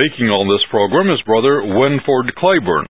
Speaking on this program is Brother Winford Claiborne.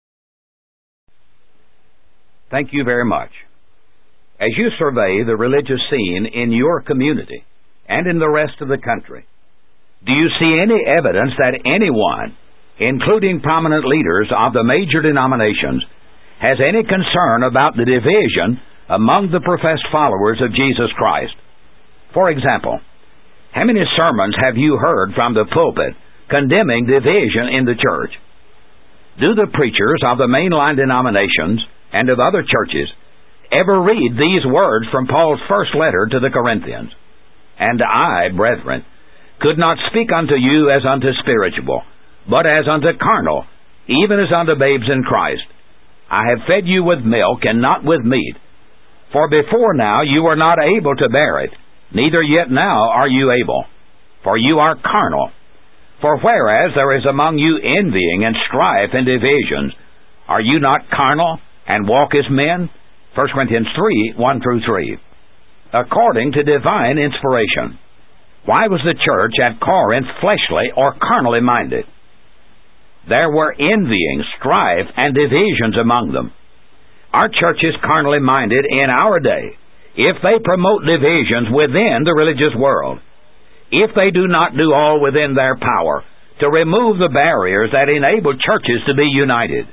Thank you very much. As you survey the religious scene in your community and in the rest of the country, do you see any evidence that anyone, including prominent leaders of the major denominations, has any concern about the division among the professed followers of Jesus Christ? For example, how many sermons have you heard from the pulpit condemning division in the church? Do the preachers of the mainline denominations and of other churches ever read these words from Paul's first letter to the Corinthians? And I, brethren, could not speak unto you as unto spiritual, but as unto carnal, even as unto babes in Christ. I have fed you with milk and not with meat. For before now you were not able to bear it, neither yet now are you able. For you are carnal. For whereas there is among you envying and strife and divisions, are you not carnal, and walk as men? 1 Corinthians 3, 1-3. According to divine inspiration, why was the church at Corinth fleshly or carnally minded? There were envying, strife, and divisions among them. Our church is carnally minded in our day if they promote divisions within the religious world, if they do not do all within their power to remove the barriers that enable churches to be united.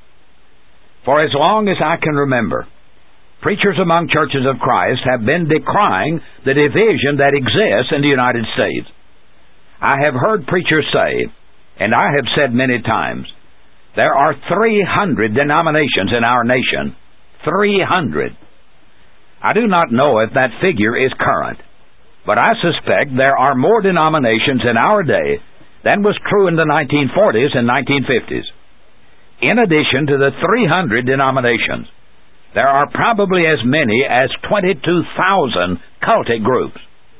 For as long as I can remember, preachers among churches of Christ have been decrying the division that exists in the United States. I have heard preachers say, and I have said many times, there are 300 denominations in our nation. 300. I do not know if that figure is current, but I suspect there are more denominations in our day than was true in the 1940s and 1950s. In addition to the 300 denominations, there are probably as many as 22,000 cultic groups.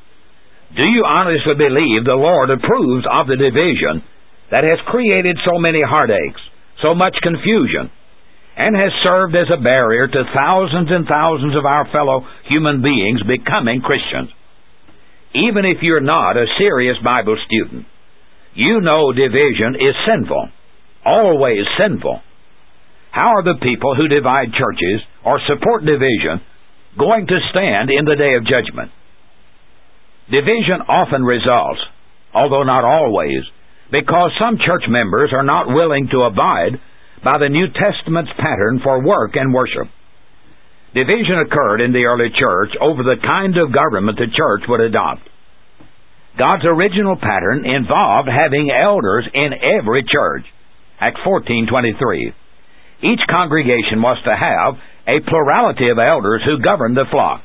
Do you honestly believe the Lord approves of the division that has created so many heartaches, so much confusion, and has served as a barrier to thousands and thousands of our fellow human beings becoming Christians? Even if you're not a serious Bible student, you know division is sinful, always sinful. How are the people who divide churches or support division going to stand in the day of judgment? Division often results, although not always, because some church members are not willing to abide by the New Testament's pattern for work and worship. Division occurred in the early church over the kind of government the church would adopt. God's original pattern involved having elders in every church. Acts 14:23. Each congregation was to have a plurality of elders who governed the flock.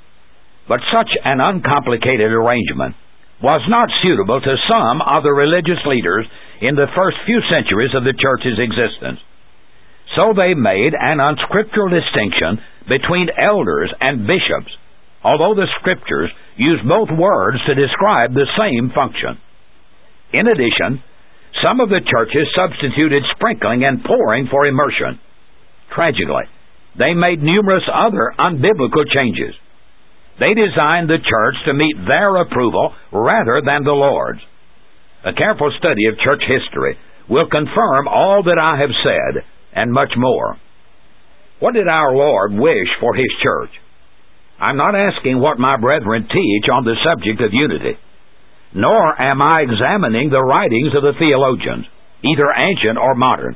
But such an uncomplicated arrangement was not suitable to some of the religious leaders in the first few centuries of the church's existence. So they made an unscriptural distinction between elders and bishops, although the Scriptures use both words to describe the same function. In addition, some of the churches substituted sprinkling and pouring for immersion. Tragically, they made numerous other unbiblical changes. They designed the church to meet their approval rather than the Lord's. A careful study of church history will confirm all that I have said, and much more. What did our Lord wish for His church? I'm not asking what my brethren teach on the subject of unity, nor am I examining the writings of the theologians, either ancient or modern.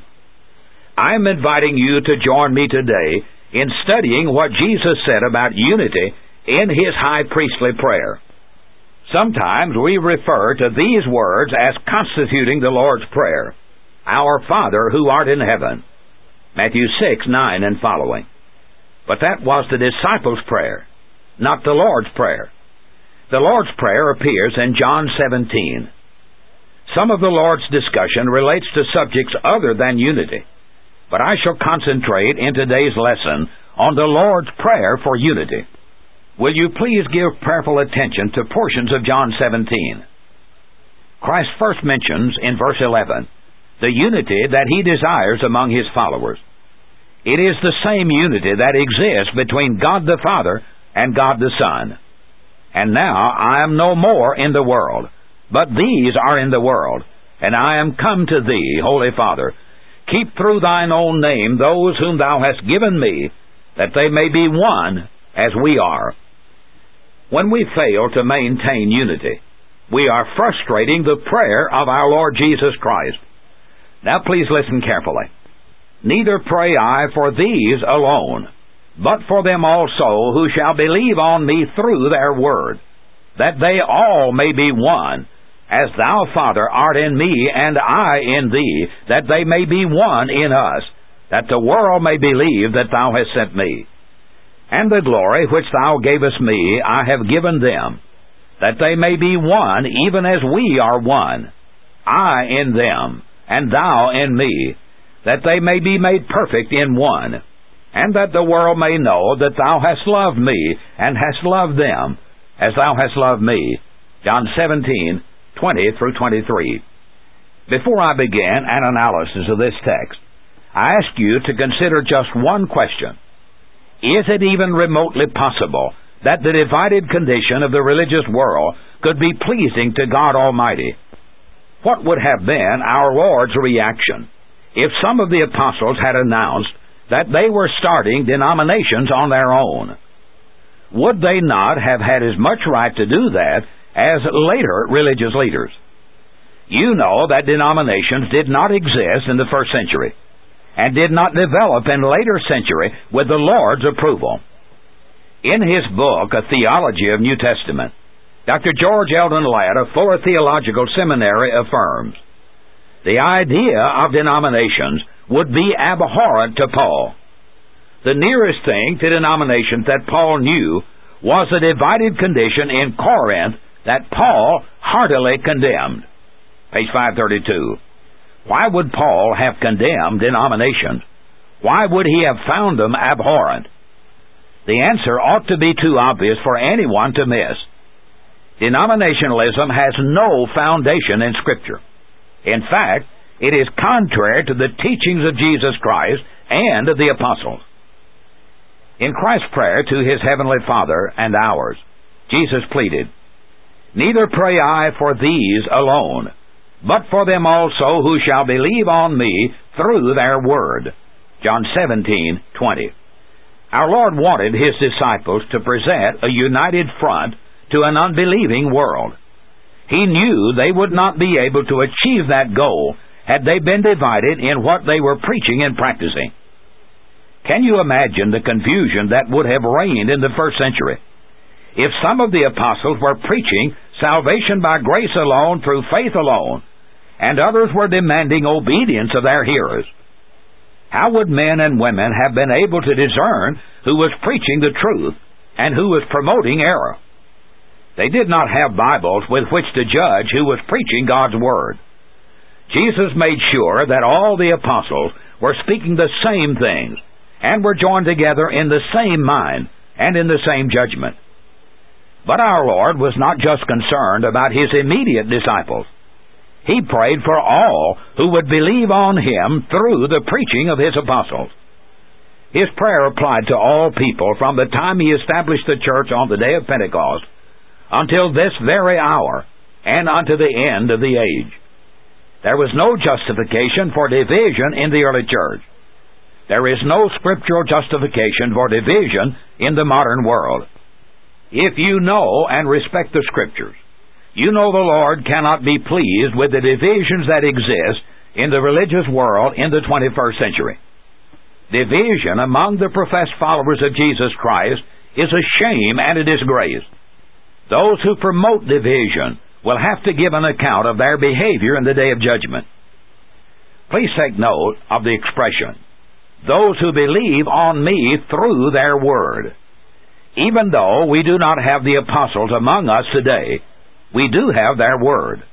I am inviting you to join me today in studying what Jesus said about unity in His high priestly prayer. Sometimes we refer to these words as constituting the Lord's Prayer, Our Father who art in heaven, Matthew 6:9 and following. But that was the disciples' prayer, not the Lord's Prayer. The Lord's Prayer appears in John 17. Some of the Lord's discussion relates to subjects other than unity, but I shall concentrate in today's lesson on the Lord's Prayer for unity. Will you please give prayerful attention to portions of John 17? Christ first mentions in verse 11 the unity that He desires among His followers. It is the same unity that exists between God the Father and God the Son. And now I am no more in the world, but these are in the world, and I am come to thee, Holy Father. Keep through thine own name those whom thou hast given me, that they may be one as we are. When we fail to maintain unity, we are frustrating the prayer of our Lord Jesus Christ. Now please listen carefully. Neither pray I for these alone, but for them also who shall believe on me through their word, that they all may be one, as thou, Father, art in me, and I in thee, that they may be one in us, that the world may believe that thou hast sent me. And the glory which thou gavest me I have given them, that they may be one, even as we are one, I in them, and thou in me, that they may be made perfect in one, and that the world may know that thou hast loved me, and hast loved them, as thou hast loved me. John 17:20-23. Before I begin an analysis of this text, I ask you to consider just one question. Is it even remotely possible that the divided condition of the religious world could be pleasing to God Almighty? What would have been our Lord's reaction if some of the apostles had announced that they were starting denominations on their own? Would they not have had as much right to do that as later religious leaders? You know that denominations did not exist in the first century, and did not develop in later century with the Lord's approval. In his book, A Theology of New Testament, Dr. George Eldon Ladd of Fuller Theological Seminary affirms, the idea of denominations would be abhorrent to Paul. The nearest thing to denominations that Paul knew was the divided condition in Corinth that Paul heartily condemned. Page 532. Why would Paul have condemned denominations? Why would he have found them abhorrent? The answer ought to be too obvious for anyone to miss. Denominationalism has no foundation in Scripture. In fact, it is contrary to the teachings of Jesus Christ and of the apostles. In Christ's prayer to his heavenly Father and ours, Jesus pleaded, Neither pray I for these alone, but for them also who shall believe on me through their word. John 17:20. Our Lord wanted his disciples to present a united front to an unbelieving world. He knew they would not be able to achieve that goal had they been divided in what they were preaching and practicing. Can you imagine the confusion that would have reigned in the first century if some of the apostles were preaching salvation by grace alone through faith alone, and others were demanding obedience of their hearers? How would men and women have been able to discern who was preaching the truth and who was promoting error? They did not have Bibles with which to judge who was preaching God's Word. Jesus made sure that all the apostles were speaking the same things and were joined together in the same mind and in the same judgment. But our Lord was not just concerned about his immediate disciples. He prayed for all who would believe on him through the preaching of his apostles. His prayer applied to all people from the time he established the church on the day of Pentecost until this very hour and unto the end of the age. There was no justification for division in the early church. There is no scriptural justification for division in the modern world. If you know and respect the Scriptures, you know the Lord cannot be pleased with the divisions that exist in the religious world in the 21st century. Division among the professed followers of Jesus Christ is a shame and a disgrace. Those who promote division will have to give an account of their behavior in the day of judgment. Please take note of the expression, those who believe on me through their word. Even though we do not have the apostles among us today, we do have their word.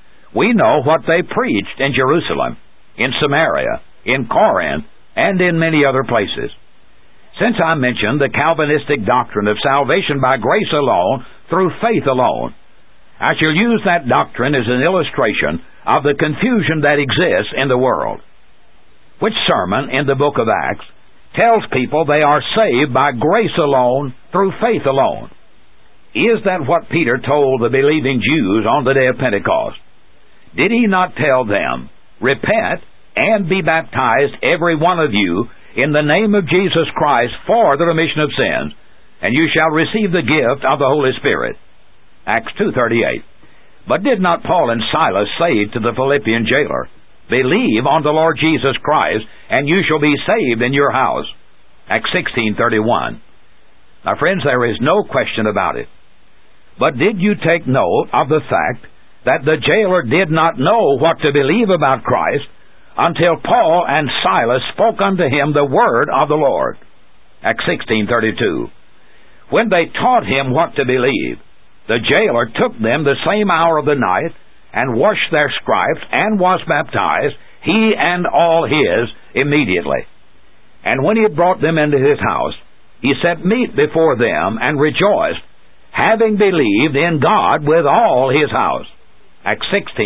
We know what they preached in Jerusalem, in Samaria, in Corinth, and in many other places. Since I mentioned the Calvinistic doctrine of salvation by grace alone, through faith alone, I shall use that doctrine as an illustration of the confusion that exists in the world. Which sermon in the book of Acts tells people they are saved by grace alone, through faith alone? Is that what Peter told the believing Jews on the day of Pentecost? Did he not tell them, Repent and be baptized, every one of you, in the name of Jesus Christ for the remission of sins, and you shall receive the gift of the Holy Spirit? Acts 2:38. But did not Paul and Silas say to the Philippian jailer, Believe on the Lord Jesus Christ, and you shall be saved in your house? Acts 16:31. Now, friends, there is no question about it. But did you take note of the fact that the jailer did not know what to believe about Christ until Paul and Silas spoke unto him the word of the Lord? Acts 16:32. When they taught him what to believe, the jailer took them the same hour of the night, and washed their stripes, and was baptized, he and all his, immediately. And when he had brought them into his house, he set meat before them, and rejoiced, having believed in God with all his house. Acts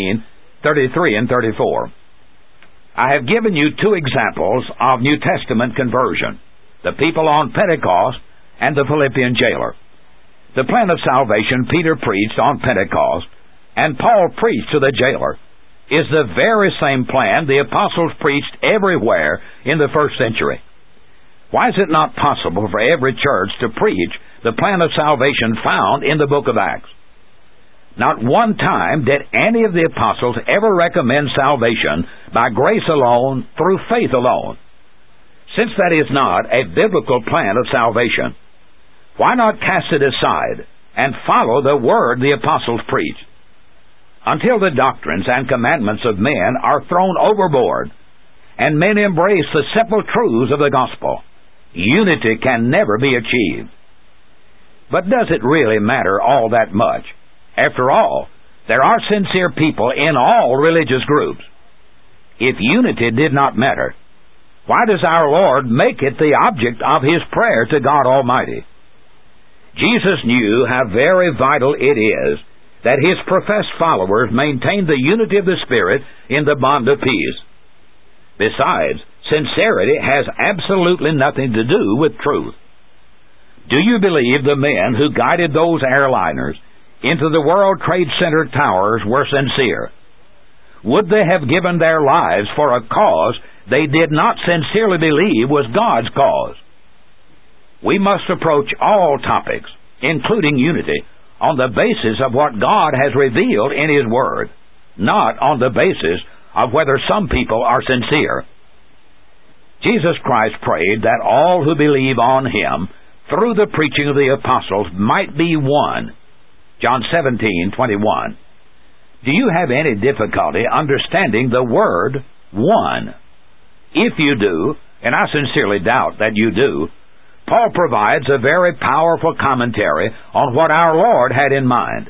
16:33 and 34. I have given you two examples of New Testament conversion: the people on Pentecost and the Philippian jailer. The plan of salvation Peter preached on Pentecost, and Paul preached to the jailer, is the very same plan the apostles preached everywhere in the first century. Why is it not possible for every church to preach the plan of salvation found in the book of Acts? Not one time did any of the apostles ever recommend salvation by grace alone, through faith alone. Since that is not a biblical plan of salvation, why not cast it aside and follow the word the apostles preached? Until the doctrines and commandments of men are thrown overboard, and men embrace the simple truths of the gospel, unity can never be achieved. But does it really matter all that much? After all, there are sincere people in all religious groups. If unity did not matter, why does our Lord make it the object of his prayer to God Almighty? Jesus knew how very vital it is that his professed followers maintain the unity of the Spirit in the bond of peace. Besides, sincerity has absolutely nothing to do with truth. Do you believe the men who guided those airliners into the World Trade Center towers were sincere? Would they have given their lives for a cause they did not sincerely believe was God's cause? We must approach all topics, including unity, on the basis of what God has revealed in his word, not on the basis of whether some people are sincere. Jesus Christ prayed that all who believe on him through the preaching of the apostles might be one. John 17:21. Do you have any difficulty understanding the word one? If you do, and I sincerely doubt that you do, Paul provides a very powerful commentary on what our Lord had in mind.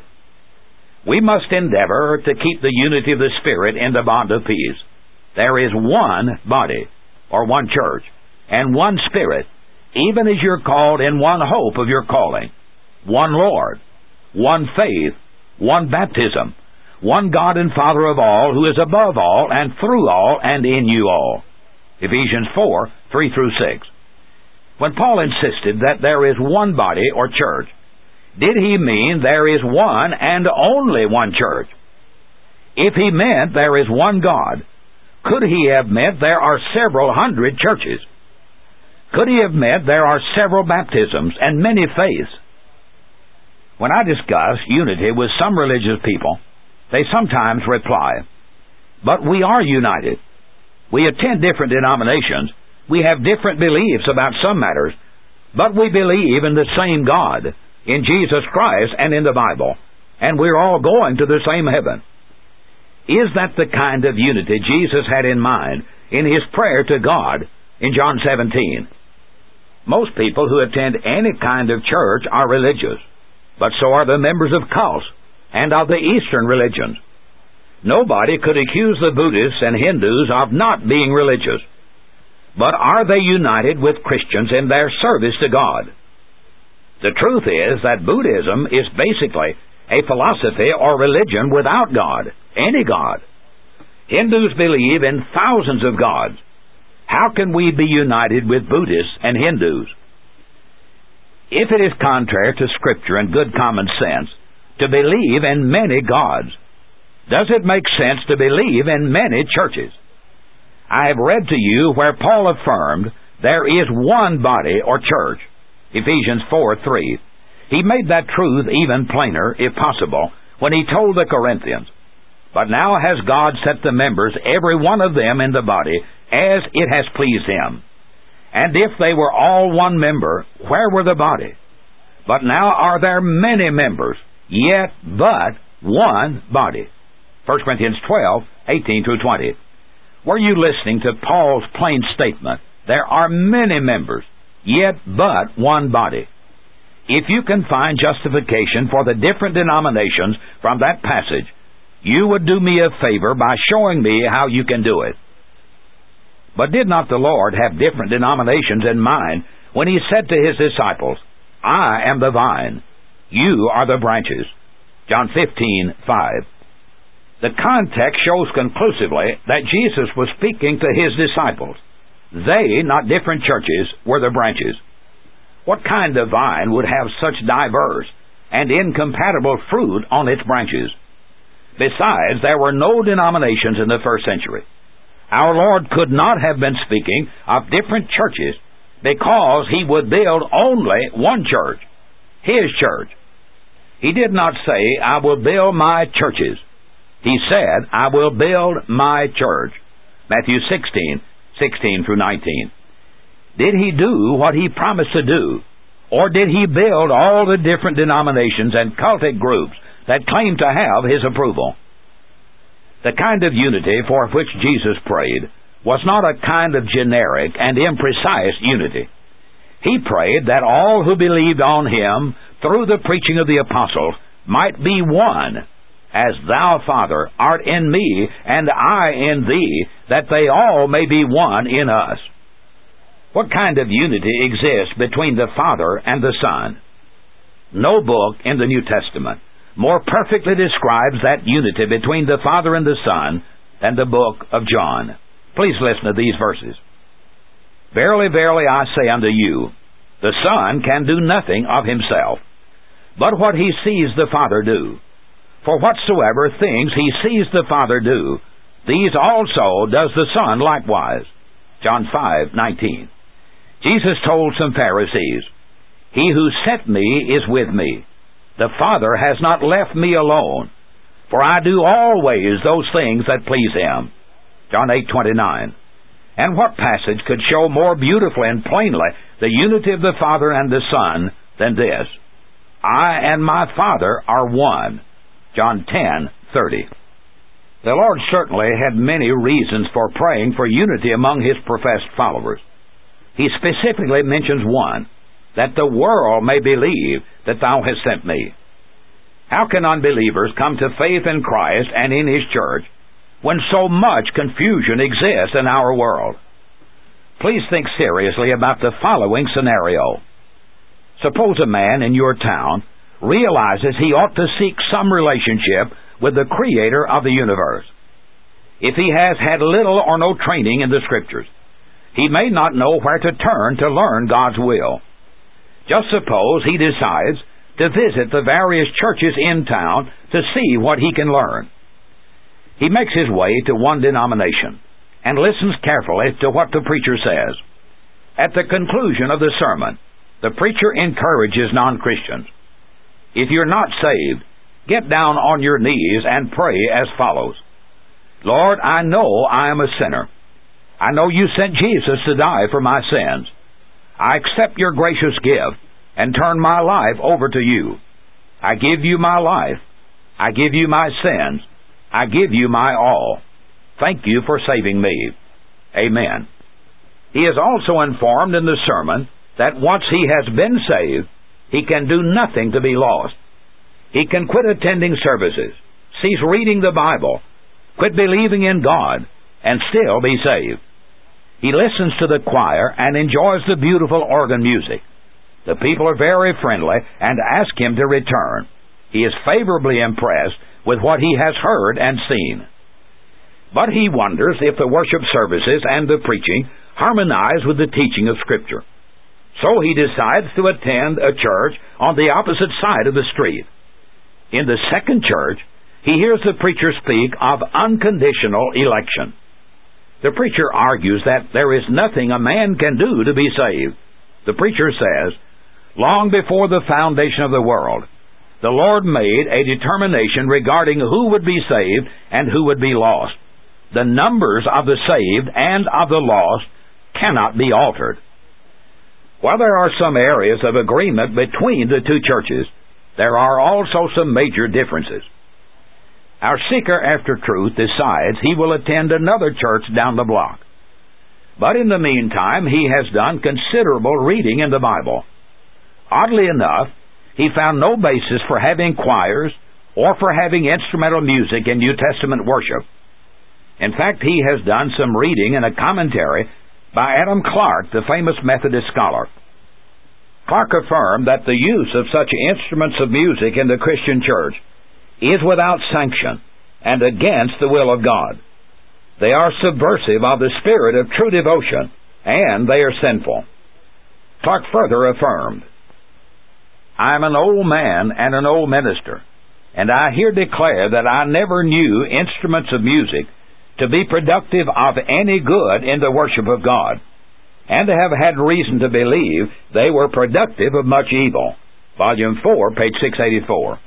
We must endeavor to keep the unity of the Spirit in the bond of peace. There is one body, or one church, and one Spirit, even as you're called in one hope of your calling, one Lord, one faith, one baptism, one God and Father of all, who is above all, and through all, and in you all. Ephesians 4:3-6. When Paul insisted that there is one body or church, did he mean there is one and only one church? If he meant there is one God, could he have meant there are several hundred churches? Could he have meant there are several baptisms and many faiths? When I discuss unity with some religious people, they sometimes reply, "But we are united. We attend different denominations. We have different beliefs about some matters, but we believe in the same God, in Jesus Christ and in the Bible, and we're all going to the same heaven." Is that the kind of unity Jesus had in mind in his prayer to God in John 17? Most people who attend any kind of church are religious, but so are the members of cults and of the Eastern religions. Nobody could accuse the Buddhists and Hindus of not being religious. But are they united with Christians in their service to God? The truth is that Buddhism is basically a philosophy or religion without God, any God. Hindus believe in thousands of gods. How can we be united with Buddhists and Hindus? If it is contrary to Scripture and good common sense to believe in many gods, Does it make sense to believe in many churches? I have read to you where Paul affirmed there is one body or church, Ephesians 4:3. He made that truth even plainer, if possible, when he told the Corinthians, "But now has God set the members, every one of them, in the body, as it has pleased him. And if they were all one member, where were the body? But now are there many members, yet but one body." 1 Corinthians 12:18-20. Were you listening to Paul's plain statement? There are many members, yet but one body. If you can find justification for the different denominations from that passage, you would do me a favor by showing me how you can do it. But did not the Lord have different denominations in mind when he said to his disciples, "I am the vine, you are the branches"? John 15:5. The context shows conclusively that Jesus was speaking to his disciples. They, not different churches, were the branches. What kind of vine would have such diverse and incompatible fruit on its branches? Besides, there were no denominations in the first century. Our Lord could not have been speaking of different churches because he would build only one church, his church. He did not say, "I will build my churches." He said, "I will build my church." Matthew 16:16-19. Did he do what he promised to do? Or did he build all the different denominations and cultic groups that claim to have his approval? The kind of unity for which Jesus prayed was not a kind of generic and imprecise unity. He prayed that all who believed on him through the preaching of the apostles might be one, as thou, Father, art in me, and I in thee, that they all may be one in us. What kind of unity exists between the Father and the Son? No book in the New Testament more perfectly describes that unity between the Father and the Son than the book of John. Please listen to these verses. "Verily, verily, I say unto you, the Son can do nothing of himself, but what he sees the Father do. For whatsoever things he sees the Father do, these also does the Son likewise." John 5:19. Jesus told some Pharisees, "He who sent me is with me. The Father has not left me alone, for I do always those things that please him." John 8:29. And what passage could show more beautifully and plainly the unity of the Father and the Son than this? "I and my Father are one." John 10:30. The Lord certainly had many reasons for praying for unity among his professed followers. He specifically mentions one, "that the world may believe that thou hast sent me." How can unbelievers come to faith in Christ and in his church when so much confusion exists in our world? Please think seriously about the following scenario. Suppose a man in your town realizes he ought to seek some relationship with the Creator of the universe. If he has had little or no training in the Scriptures, he may not know where to turn to learn God's will. Just suppose he decides to visit the various churches in town to see what he can learn. He makes his way to one denomination and listens carefully to what the preacher says. At the conclusion of the sermon, the preacher encourages non-Christians. If you're not saved, get down on your knees and pray as follows. "Lord, I know I am a sinner. I know you sent Jesus to die for my sins. I accept your gracious gift and turn my life over to you. I give you my life. I give you my sins. I give you my all. Thank you for saving me. Amen." He is also informed in the sermon that once he has been saved, he can do nothing to be lost. He can quit attending services, cease reading the Bible, quit believing in God, and still be saved. He listens to the choir and enjoys the beautiful organ music. The people are very friendly and ask him to return. He is favorably impressed with what he has heard and seen. But he wonders if the worship services and the preaching harmonize with the teaching of Scripture. So he decides to attend a church on the opposite side of the street. In the second church, he hears the preacher speak of unconditional election. The preacher argues that there is nothing a man can do to be saved. The preacher says, long before the foundation of the world, the Lord made a determination regarding who would be saved and who would be lost. The numbers of the saved and of the lost cannot be altered. While there are some areas of agreement between the two churches, there are also some major differences. Our seeker after truth decides he will attend another church down the block. But in the meantime, he has done considerable reading in the Bible. Oddly enough, he found no basis for having choirs or for having instrumental music in New Testament worship. In fact, he has done some reading in a commentary by Adam Clarke, the famous Methodist scholar. Clarke affirmed that the use of such instruments of music in the Christian church is without sanction and against the will of God. They are subversive of the spirit of true devotion, and they are sinful. Clarke further affirmed, I am an old man and an old minister, and I here declare that I never knew instruments of music to be productive of any good in the worship of God, and have had reason to believe they were productive of much evil. Volume 4, page 684.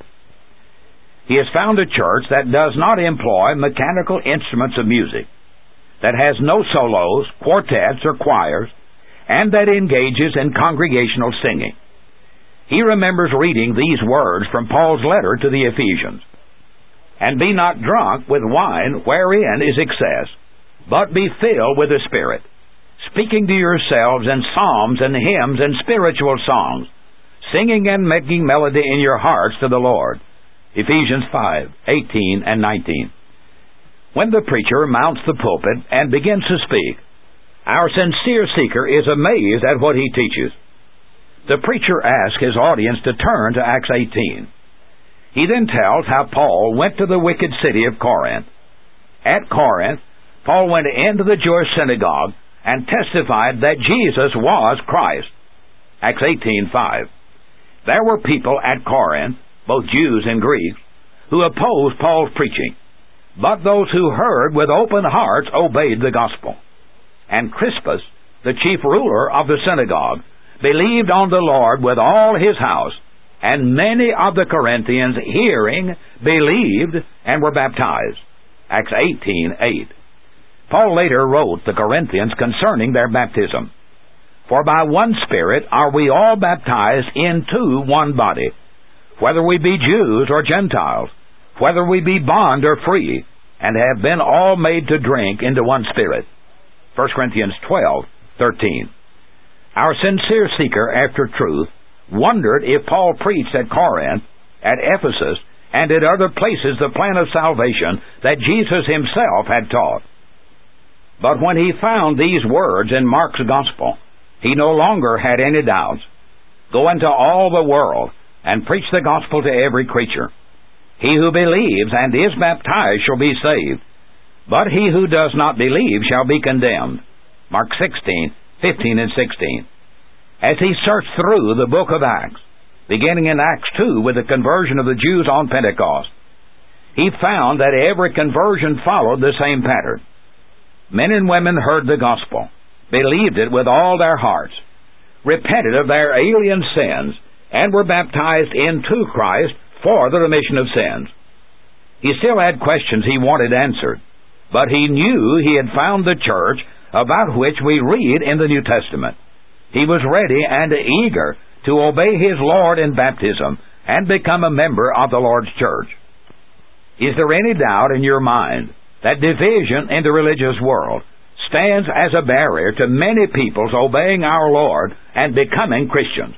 He has found a church that does not employ mechanical instruments of music, that has no solos, quartets, or choirs, and that engages in congregational singing. He remembers reading these words from Paul's letter to the Ephesians, and be not drunk with wine wherein is excess, but be filled with the Spirit, speaking to yourselves in psalms and hymns and spiritual songs, singing and making melody in your hearts to the Lord. Ephesians 5:18 and 19. When the preacher mounts the pulpit and begins to speak, our sincere seeker is amazed at what he teaches. The preacher asks his audience to turn to Acts 18. He then tells how Paul went to the wicked city of Corinth. At Corinth, Paul went into the Jewish synagogue and testified that Jesus was Christ. Acts 18:5. There were people at Corinth, both Jews and Greeks, who opposed Paul's preaching, but those who heard with open hearts obeyed the gospel. And Crispus, the chief ruler of the synagogue, believed on the Lord with all his house, and many of the Corinthians, hearing, believed and were baptized. Acts 18:8. Paul later wrote the Corinthians concerning their baptism, For by one Spirit are we all baptized into one body, whether we be Jews or Gentiles, whether we be bond or free, and have been all made to drink into one Spirit. 1 Corinthians 12:13. Our sincere seeker after truth wondered if Paul preached at Corinth, at Ephesus, and at other places the plan of salvation that Jesus himself had taught. But when he found these words in Mark's Gospel, he no longer had any doubts. Go into all the world and preach the gospel to every creature. He who believes and is baptized shall be saved, but he who does not believe shall be condemned. Mark 16:15 and 16. As he searched through the book of Acts, beginning in Acts 2 with the conversion of the Jews on Pentecost, he found that every conversion followed the same pattern. Men and women heard the gospel, believed it with all their hearts, repented of their alien sins, and were baptized into Christ for the remission of sins. He still had questions he wanted answered, but he knew he had found the church about which we read in the New Testament. He was ready and eager to obey his Lord in baptism and become a member of the Lord's church. Is there any doubt in your mind that division in the religious world stands as a barrier to many people's obeying our Lord and becoming Christians?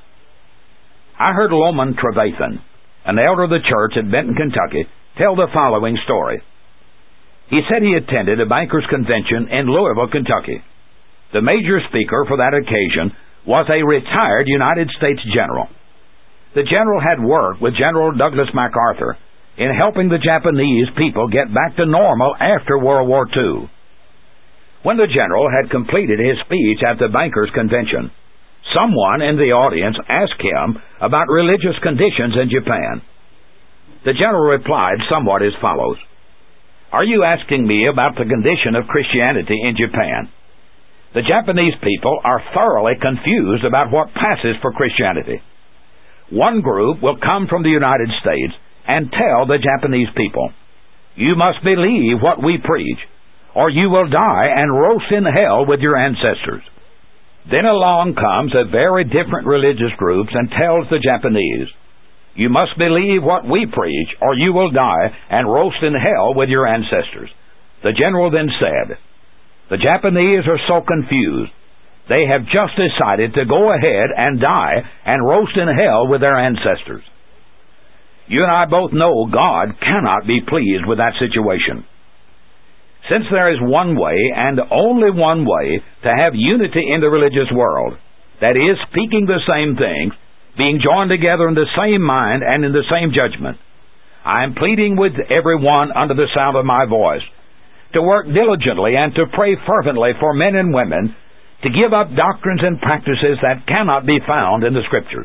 I heard Loman Trevathan, an elder of the church at Benton, Kentucky, tell the following story. He said he attended a bankers' convention in Louisville, Kentucky. The major speaker for that occasion was a retired United States general. The general had worked with General Douglas MacArthur in helping the Japanese people get back to normal after World War II. When the general had completed his speech at the bankers' convention, someone in the audience asked him about religious conditions in Japan. The general replied somewhat as follows. Are you asking me about the condition of Christianity in Japan? The Japanese people are thoroughly confused about what passes for Christianity. One group will come from the United States and tell the Japanese people, you must believe what we preach, or you will die and roast in hell with your ancestors. Then along comes a very different religious group and tells the Japanese, you must believe what we preach, or you will die and roast in hell with your ancestors. The general then said, the Japanese are so confused, they have just decided to go ahead and die and roast in hell with their ancestors. You and I both know God cannot be pleased with that situation. Since there is one way, and only one way, to have unity in the religious world, that is, speaking the same things, being joined together in the same mind and in the same judgment, I am pleading with everyone under the sound of my voice to work diligently and to pray fervently for men and women to give up doctrines and practices that cannot be found in the Scriptures.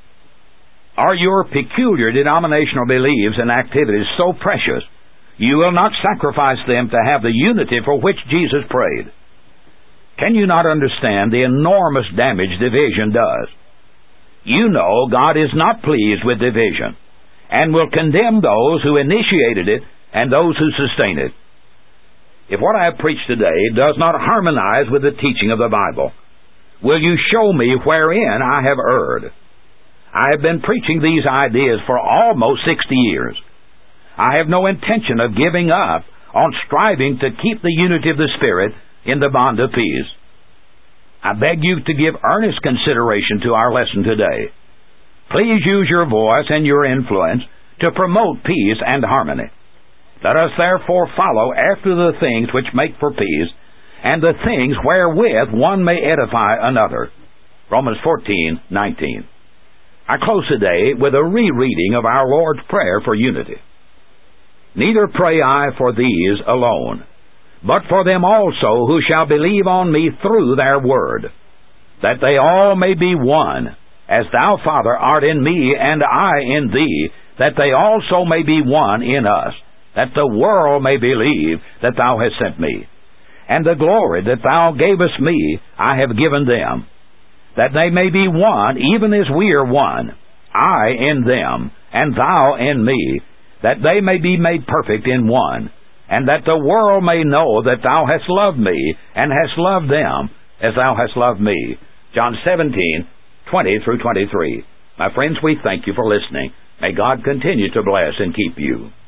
Are your peculiar denominational beliefs and activities so precious you will not sacrifice them to have the unity for which Jesus prayed? Can you not understand the enormous damage division does? You know God is not pleased with division, and will condemn those who initiated it and those who sustain it. If what I have preached today does not harmonize with the teaching of the Bible, will you show me wherein I have erred? I have been preaching these ideas for almost 60 years. I have no intention of giving up on striving to keep the unity of the Spirit in the bond of peace. I beg you to give earnest consideration to our lesson today. Please use your voice and your influence to promote peace and harmony. Let us therefore follow after the things which make for peace, and the things wherewith one may edify another. Romans 14:19. I close today with a rereading of our Lord's Prayer for unity. Neither pray I for these alone, but for them also who shall believe on me through their word, that they all may be one, as thou, Father, art in me, and I in thee, that they also may be one in us, that the world may believe that thou hast sent me. And the glory that thou gavest me I have given them, that they may be one, even as we are one, I in them, and thou in me, that they may be made perfect in one, and that the world may know that thou hast loved me, and hast loved them, as thou hast loved me. John 17:20 through 23. My friends, we thank you for listening. May God continue to bless and keep you.